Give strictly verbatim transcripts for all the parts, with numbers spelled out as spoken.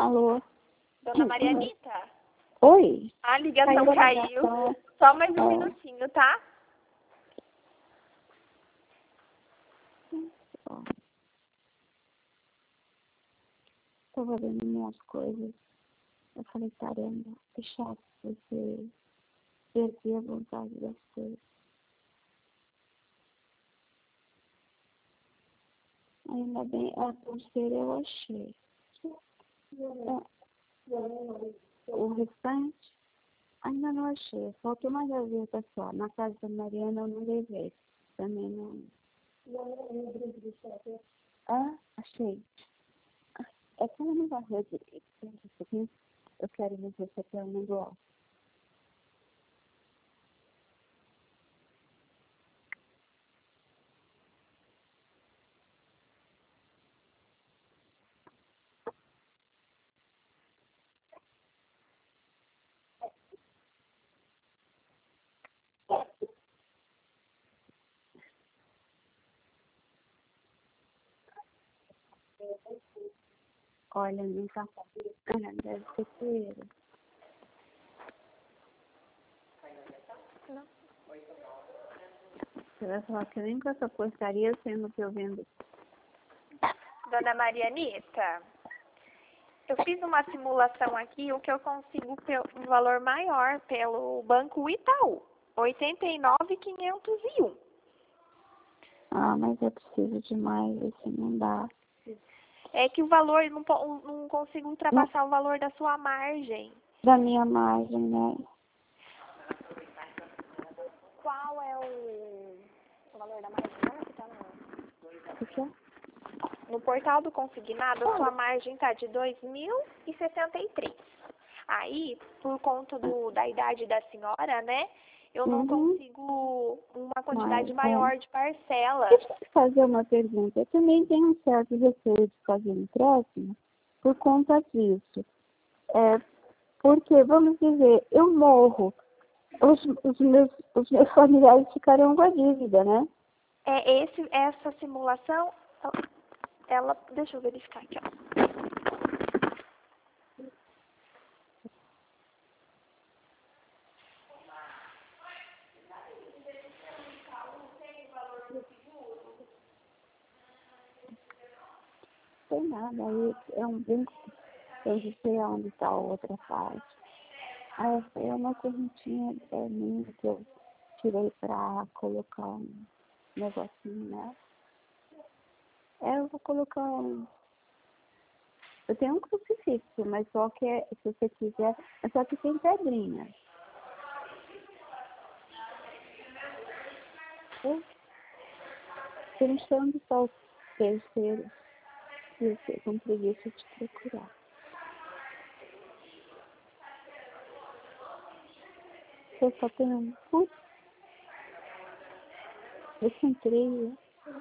Alô? Dona Marianita? Oi? A ligação Caiu a caiu. ligação. Só mais um É. minutinho, tá? Tava vendo minhas coisas. Eu falei, caramba, que chato você perder a vontade das coisas. Ainda bem, a pulseira eu achei. É, o restante, ainda não achei. Faltou uma gaveta só. Na casa da Mariana eu não levei. Também não. Ah, achei. É que ela não varreu direito. Eu quero ver se você tem um negócio. Olha, não tá. Ah, deve ser poeira. Você vai falar que nem com essa porcaria sendo que eu vendo. Dona Marianita, eu fiz uma simulação aqui, o que eu consigo um valor maior pelo Banco Itaú. oitenta e nove mil quinhentos e um. Ah, mas eu preciso de mais, assim, não dá. É que o valor, não, não consigo ultrapassar não. O valor da sua margem. Da minha margem, né? Qual é o, o valor da margem? Que tá no... O quê? No portal do consignado, a sua margem está de dois mil e sessenta e três. Aí, por conta do, da idade da senhora, né, eu não uhum. consigo uma quantidade Mas, maior é. de parcelas. Deixa eu fazer uma pergunta. Eu também tenho um certo receio de fazer empréstimo por conta disso. É, porque, vamos dizer, eu morro. Os, os, meus, os meus familiares ficarão com a dívida, né? É, esse, essa simulação... Ela, deixa eu verificar aqui, ó. Não tem nada, aí é um banco, eu não sei onde está a outra parte. Aí essa é uma correntinha é, minha que eu tirei para colocar um negocinho nela. É, eu vou colocar um... Eu tenho um crucifixo, mas só que, é, se você quiser, é só que tem pedrinha. Pensando só os terceiros, e eu sei com preguiça de procurar. Eu só tenho um... Putz, eu entrei.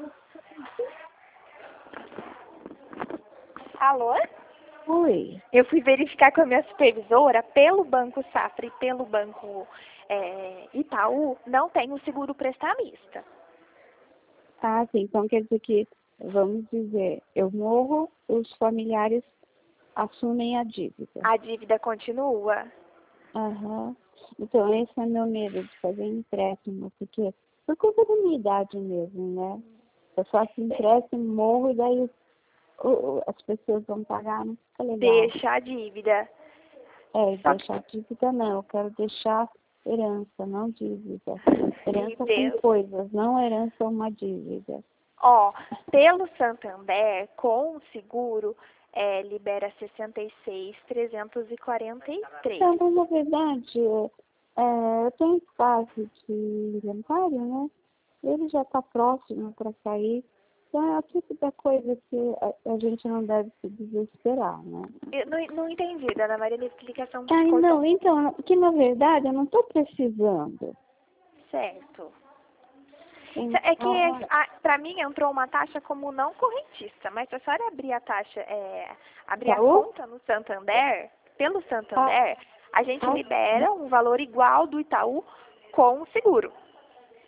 Alô? Oi. Eu fui verificar com a minha supervisora, pelo Banco Safra e pelo Banco é, Itaú, não tem o seguro prestamista. Ah, sim. Então quer dizer que, vamos dizer, eu morro, os familiares assumem a dívida. A dívida continua. Aham. Então esse é meu medo de fazer empréstimo, porque por conta da minha idade mesmo, né? Eu faço empréstimo, morro e daí as pessoas vão pagar, não fica legal. Deixa a dívida. É, Só deixar que... dívida não, eu quero deixar herança, não dívida. Herança com coisas, não herança uma dívida. Ó, pelo Santander, com o seguro, é, libera sessenta e seis mil trezentos e quarenta e três. Então, na verdade, é, eu tenho espaço de inventário, né? Ele já está próximo para sair. Então, é o tipo da coisa que a, a gente não deve se desesperar, né? Eu não, não entendi, Dona Maria, a explicação Ah, não, então, que na verdade eu não estou precisando. Certo. Então, é que, para mim, entrou uma taxa como não correntista, mas se a senhora abrir a taxa, é, abrir a conta no Santander, pelo Santander, a gente libera um valor igual do Itaú com o seguro.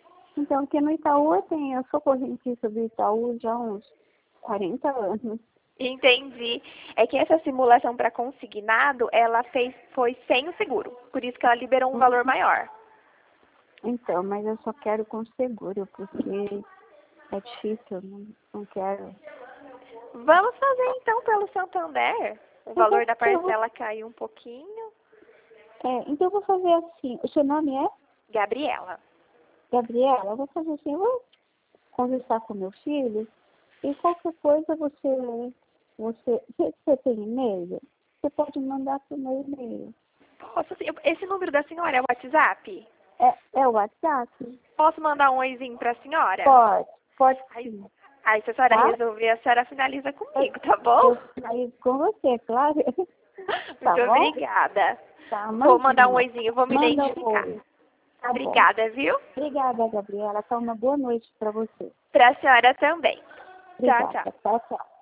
Então, porque no Itaú, assim, eu sou correntista do Itaú já há uns quarenta anos. Entendi. É que essa simulação para consignado, ela fez, foi sem o seguro. Por isso que ela liberou um valor maior. Então, mas eu só quero com seguro, porque é difícil, eu não, não quero. Vamos fazer então pelo Santander. O valor da parcela caiu um pouquinho. É, então eu vou fazer assim. O seu nome é? Gabriela. Gabriela, eu vou fazer assim, eu vou conversar com meu filho e qualquer coisa você, você, você tem e-mail? Você pode mandar para o meu e-mail. Posso, sim. Esse número da senhora é o WhatsApp? É, é o WhatsApp? Posso mandar um oizinho para a senhora? Pode, pode Aí, sim. aí se a senhora Tá? resolver, a senhora finaliza comigo, tá bom? Eu saio com você, claro. Tá Muito bom? obrigada. Tá, Vou mandar um imagina. oizinho, vou me Manda identificar. um oi. Tá bom. Obrigada, viu? Obrigada, Gabriela. Tá uma boa noite para você. Para a senhora também. Tchau, Obrigada. tchau. Tchau, tchau.